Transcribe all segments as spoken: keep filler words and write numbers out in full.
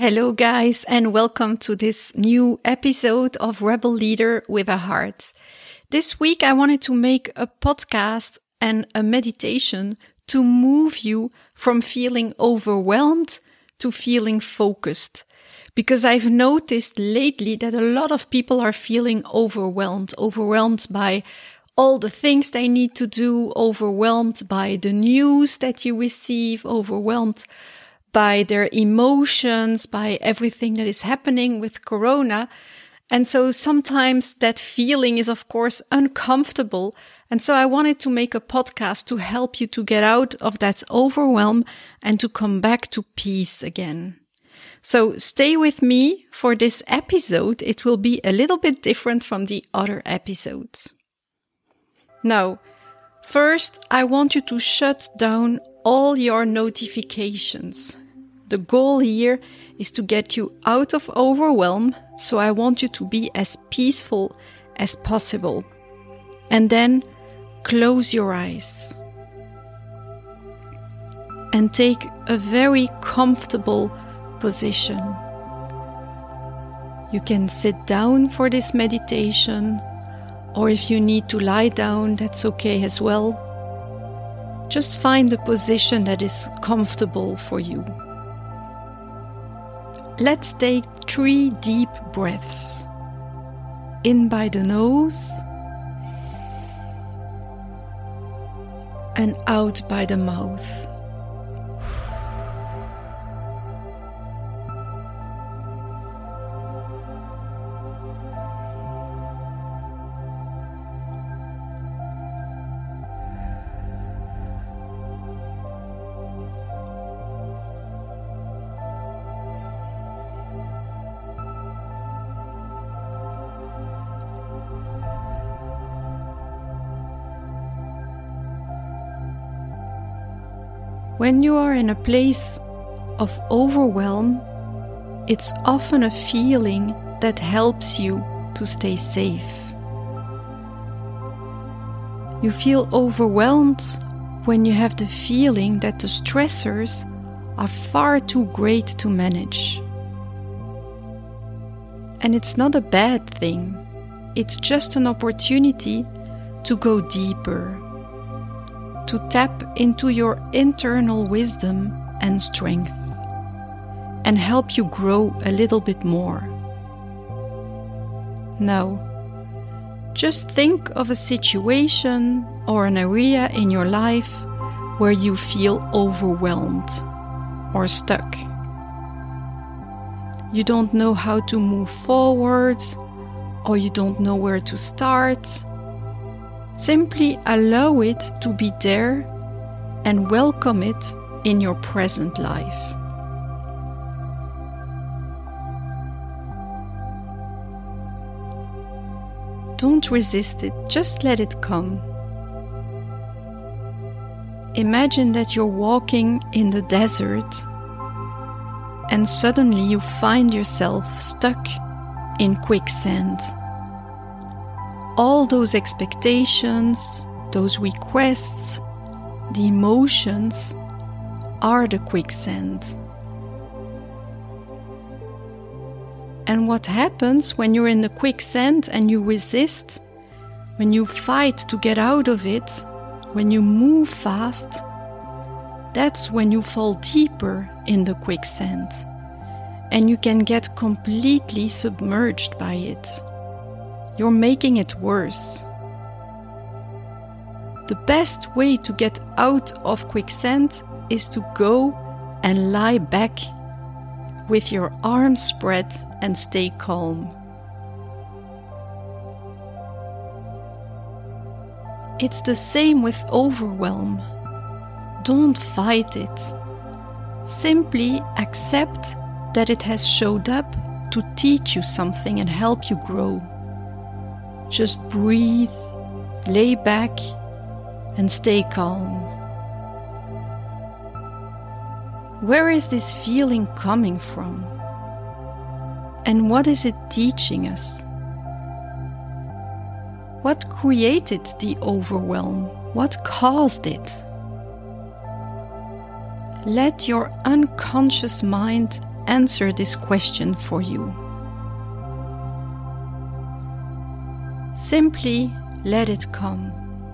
Hello guys, and welcome to this new episode of Rebel Leader with a Heart. This week I wanted to make a podcast and a meditation to move you from feeling overwhelmed to feeling focused. Because I've noticed lately that a lot of people are feeling overwhelmed, overwhelmed by all the things they need to do, overwhelmed by the news that you receive, overwhelmed by their emotions, by everything that is happening with Corona. And so sometimes that feeling is, of course, uncomfortable. And so I wanted to make a podcast to help you to get out of that overwhelm and to come back to peace again. So stay with me for this episode. It will be a little bit different from the other episodes. Now, first, I want you to shut down all your notifications. The goal here is to get you out of overwhelm, so I want you to be as peaceful as possible. And then close your eyes and take a very comfortable position. You can sit down for this meditation, or if you need to lie down, that's okay as well. Just find a position that is comfortable for you. Let's take three deep breaths. In by the nose and out by the mouth. When you are in a place of overwhelm, it's often a feeling that helps you to stay safe. You feel overwhelmed when you have the feeling that the stressors are far too great to manage. And it's not a bad thing. It's just an opportunity to go deeper, to tap into your internal wisdom and strength, and help you grow a little bit more. Now, just think of a situation or an area in your life where you feel overwhelmed or stuck. You don't know how to move forward, or you don't know where to start. Simply allow it to be there and welcome it in your present life. Don't resist it, just let it come. Imagine that you're walking in the desert and suddenly you find yourself stuck in quicksand. All those expectations, those requests, the emotions are the quicksand. And what happens when you're in the quicksand and you resist, when you fight to get out of it, when you move fast, that's when you fall deeper in the quicksand and you can get completely submerged by it. You're making it worse. The best way to get out of quicksand is to go and lie back with your arms spread and stay calm. It's the same with overwhelm. Don't fight it. Simply accept that it has showed up to teach you something and help you grow. Just breathe, lay back, and stay calm. Where is this feeling coming from? And what is it teaching us? What created the overwhelm? What caused it? Let your unconscious mind answer this question for you. Simply let it come.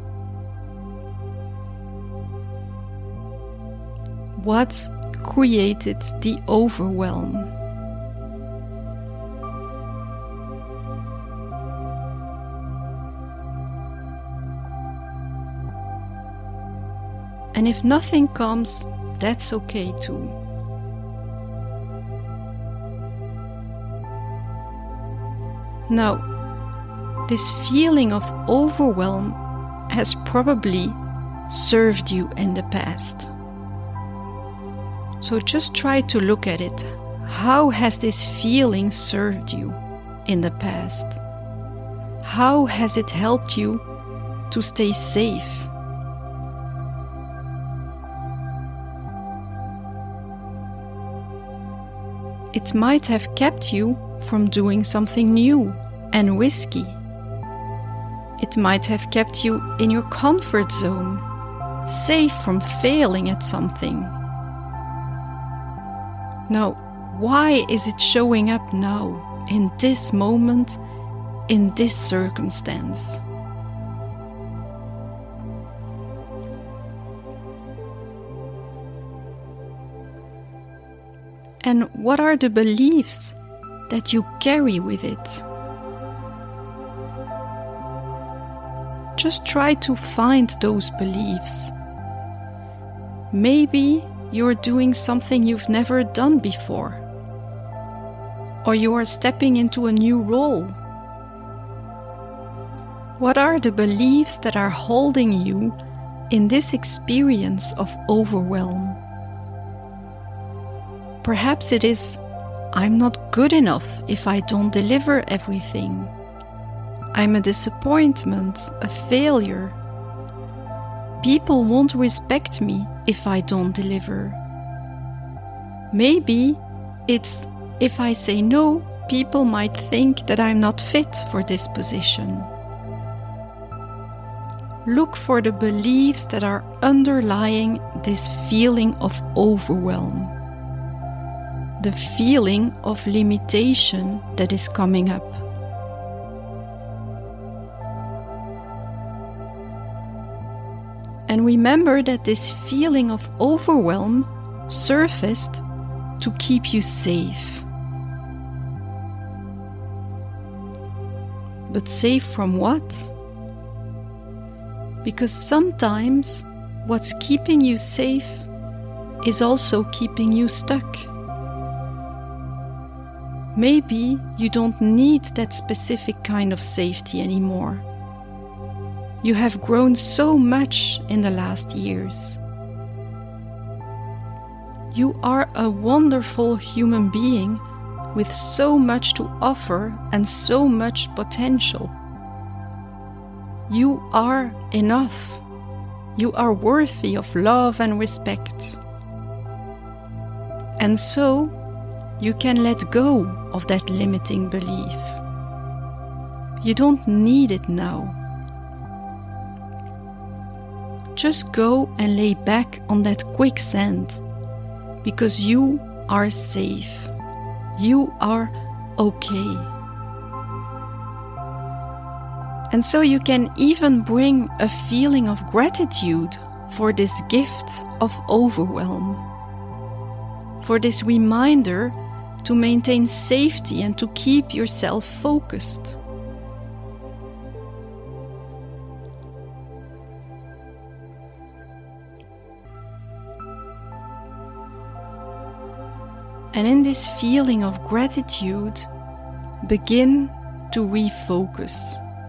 What created the overwhelm? And if nothing comes, that's okay too. Now, this feeling of overwhelm has probably served you in the past. So just try to look at it. How has this feeling served you in the past? How has it helped you to stay safe? It might have kept you from doing something new and risky. It might have kept you in your comfort zone, safe from failing at something. Now, why is it showing up now, in this moment, in this circumstance? And what are the beliefs that you carry with it? Just try to find those beliefs. Maybe you're doing something you've never done before, or you are stepping into a new role. What are the beliefs that are holding you in this experience of overwhelm? Perhaps it is, I'm not good enough if I don't deliver everything. I'm a disappointment, a failure. People won't respect me if I don't deliver. Maybe it's, if I say no, people might think that I'm not fit for this position. Look for the beliefs that are underlying this feeling of overwhelm. The feeling of limitation that is coming up. And remember that this feeling of overwhelm surfaced to keep you safe. But safe from what? Because sometimes what's keeping you safe is also keeping you stuck. Maybe you don't need that specific kind of safety anymore. You have grown so much in the last years. You are a wonderful human being with so much to offer and so much potential. You are enough. You are worthy of love and respect. And so, you can let go of that limiting belief. You don't need it now. Just go and lay back on that quicksand, because you are safe. You are okay. And so you can even bring a feeling of gratitude for this gift of overwhelm, for this reminder to maintain safety and to keep yourself focused. And in this feeling of gratitude, begin to refocus.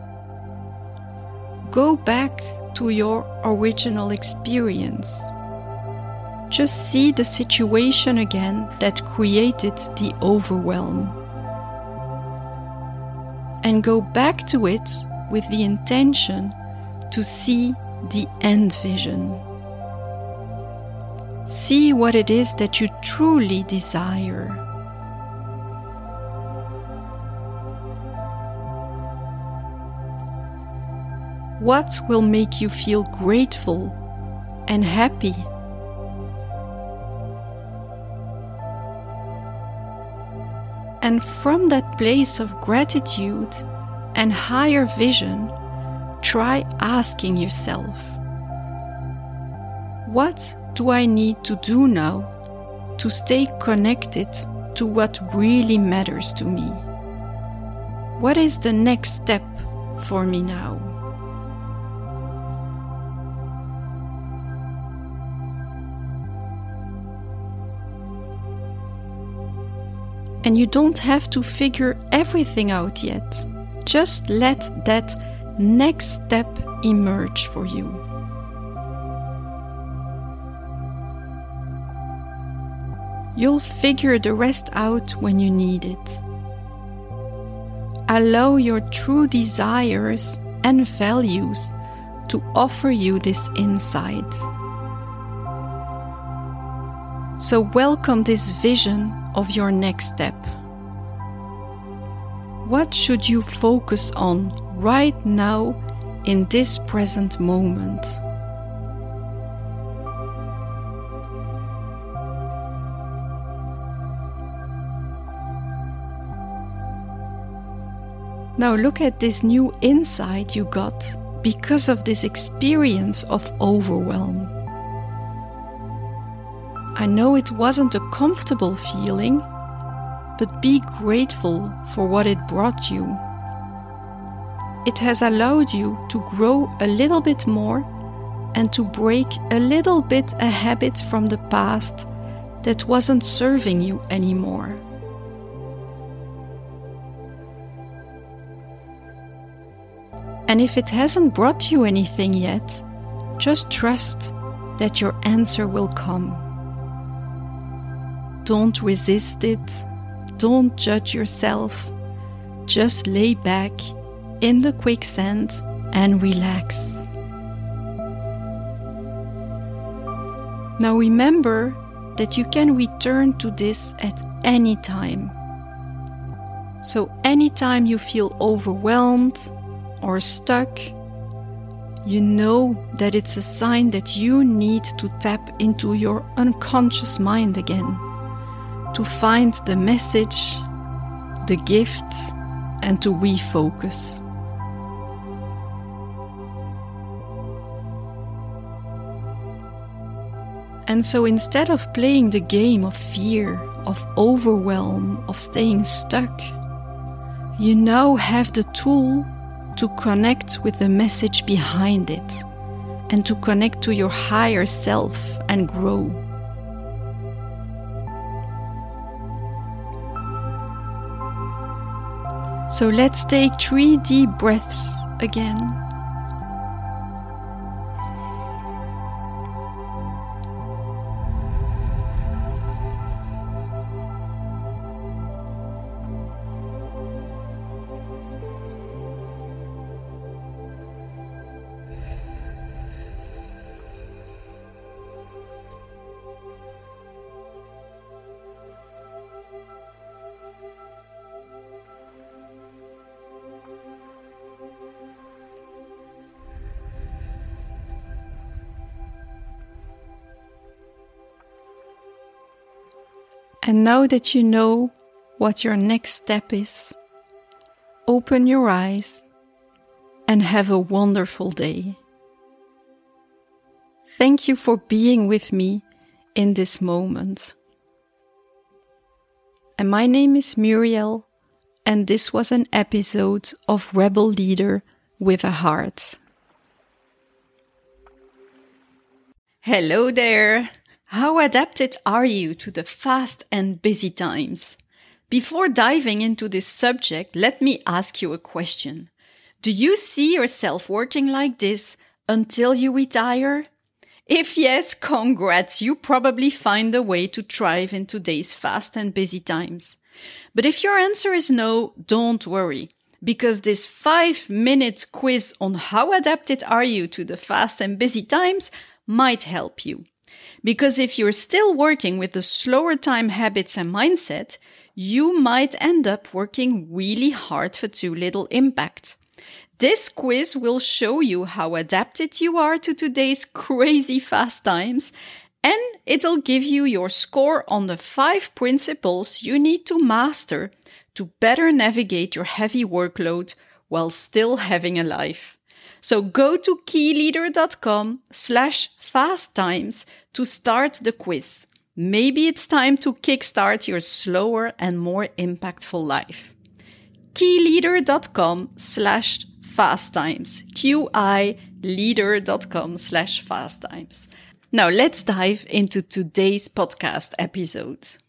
Go back to your original experience. Just see the situation again that created the overwhelm. And go back to it with the intention to see the end vision. See what it is that you truly desire. What will make you feel grateful and happy? And from that place of gratitude and higher vision, try asking yourself, what do I need to do now to stay connected to what really matters to me? What is the next step for me now? And you don't have to figure everything out yet. Just let that next step emerge for you. You'll figure the rest out when you need it. Allow your true desires and values to offer you this insight. So welcome this vision of your next step. What should you focus on right now in this present moment? Now look at this new insight you got because of this experience of overwhelm. I know it wasn't a comfortable feeling, but be grateful for what it brought you. It has allowed you to grow a little bit more and to break a little bit a habit from the past that wasn't serving you anymore. And if it hasn't brought you anything yet, just trust that your answer will come. Don't resist it. Don't judge yourself. Just lay back in the quicksand and relax. Now remember that you can return to this at any time. So anytime you feel overwhelmed or stuck, you know that it's a sign that you need to tap into your unconscious mind again, to find the message, the gift, and to refocus. And so instead of playing the game of fear, of overwhelm, of staying stuck, you now have the tool to connect with the message behind it and to connect to your higher self and grow. So let's take three deep breaths again. And now that you know what your next step is, open your eyes and have a wonderful day. Thank you for being with me in this moment. And my name is Muriel, and this was an episode of Rebel Leader with a Heart. Hello there! How adapted are you to the fast and busy times? Before diving into this subject, let me ask you a question. Do you see yourself working like this until you retire? If yes, congrats, you probably find a way to thrive in today's fast and busy times. But if your answer is no, don't worry, because this five-minute quiz on how adapted are you to the fast and busy times might help you. Because if you're still working with the slower time habits and mindset, you might end up working really hard for too little impact. This quiz will show you how adapted you are to today's crazy fast times And it'll give you your score on the five principles you need to master to better navigate your heavy workload while still having a life. So go to keyleader.com slash fast times to start the quiz. Maybe it's time to kickstart your slower and more impactful life. keyleader.com slash fast times. Q-I leader.com slash fast times. Now let's dive into today's podcast episode.